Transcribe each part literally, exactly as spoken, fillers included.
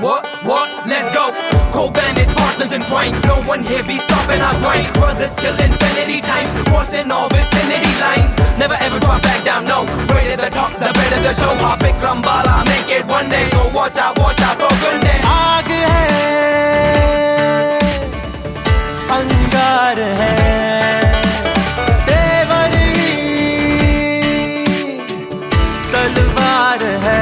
what, what, let's go. Co-bandits, partners in crime. No one here be stopping our grind. Brothers till infinity times, crossing all vicinity lines. Never ever drop back down, no. Way to the top, the better the show. Hop Vikram Bala, make it one day. So watch out, watch out for goodness. आग है, अंगार है, तेवर ही तलवार है।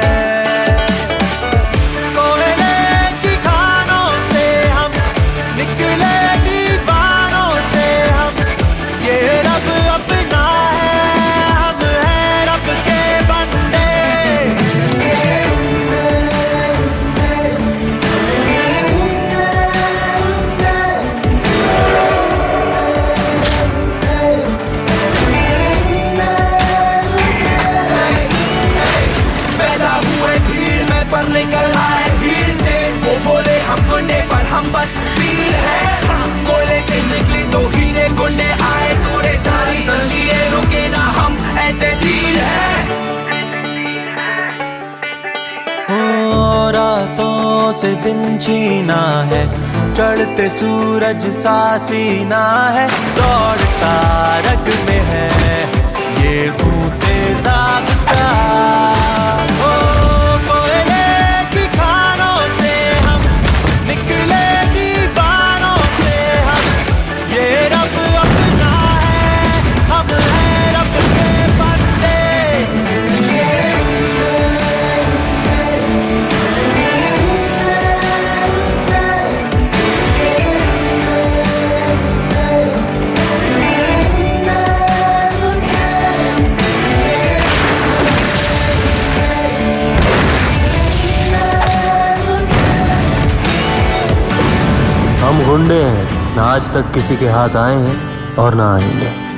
पर निकल आए भीड़ से, वो बोले हम गुंडे पर हम बस वीर हैं। कोयले से निकली तो हीरे गुंडे आए तोड़े सारी जंजीरें, रुके ना हम ऐसे धीर हैं। रातों से दिन छीना है, चढ़ते सूरज सा सीना है, दौड़ता रग में है ये खून तेजाब सा। हम गुंडे हैं, ना आज तक किसी के हाथ आए हैं और ना आएंगे।